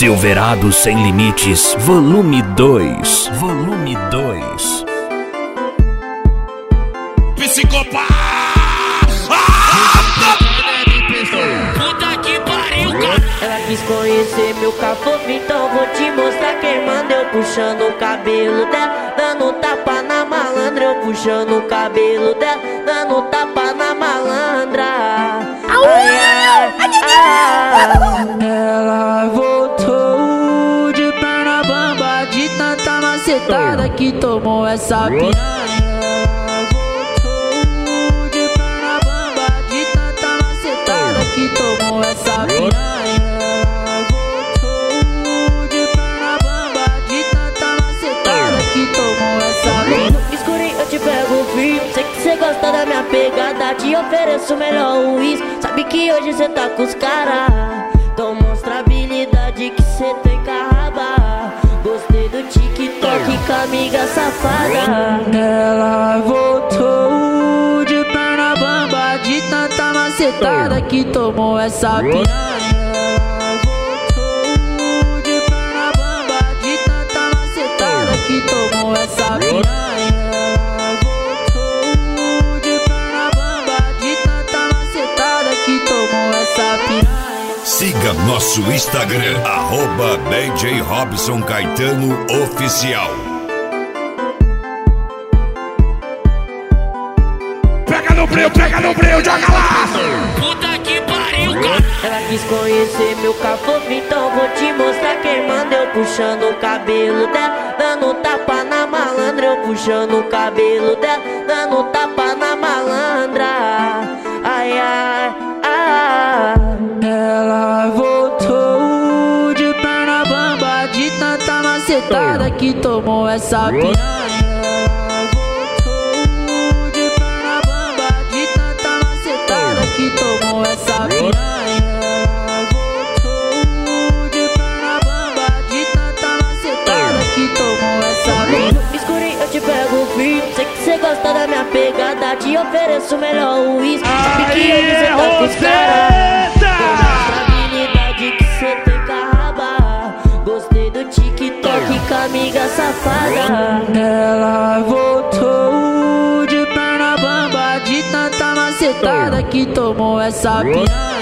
Silverado Sem Limites, volume 2. Volume 2. Psicopata! Puta que pariu, cara! Ela quis conhecer meu cafofo, então vou te mostrar quem manda. Eu puxando o cabelo dela, dando tapa na malandra. Eu puxando o cabelo dela, dando tapa na malandra. Ai, ai, ai. Ela voltou de perna bamba, de tanta macetada que tomou essa piranha. Que tomou essa piranha. Voltou de perna bamba, de tanta macetada que tomou essa piranha. No escurinho eu te pego frio, sei que cê gosta da minha pegada. Te ofereço o melhor uísque, sabe que hoje cê tá com os cara. Então mostra a habilidade que cê tem carraba. Gostei do TikTok com a amiga safada. Ela voltou de perna bamba, de tanta macetada que tomou essa piranha. Voltou de perna bamba, de tanta macetada que tomou essa piranha. Voltou de perna bamba, de tanta macetada que tomou essa piranha. Siga nosso Instagram, @DJ Robson Caetano Oficial. Pega no breu, joga lá! Puta que pariu, cara! Ela quis conhecer meu cafofo, então vou te mostrar quem manda. Eu puxando o cabelo dela, dando tapa na malandra. Eu puxando o cabelo dela, dando tapa na malandra. Ai, ai, ai. Ela voltou de perna bamba, de tanta macetada que tomou essa piranha. Que tomou essa piranha. Voltou de perna bamba, de tanta macetada que tomou essa piranha. No escurinho eu te pego frio, sei que cê gosta da minha pegada. Te ofereço o melhor uísque, sabe que hoje cê tá com os cara. Mostra a habilidade que cê tem carraba. Gostei do TikTok com a amiga safada. Ela voltou de perna bamba, de tanta macetada que tomou essa piranha.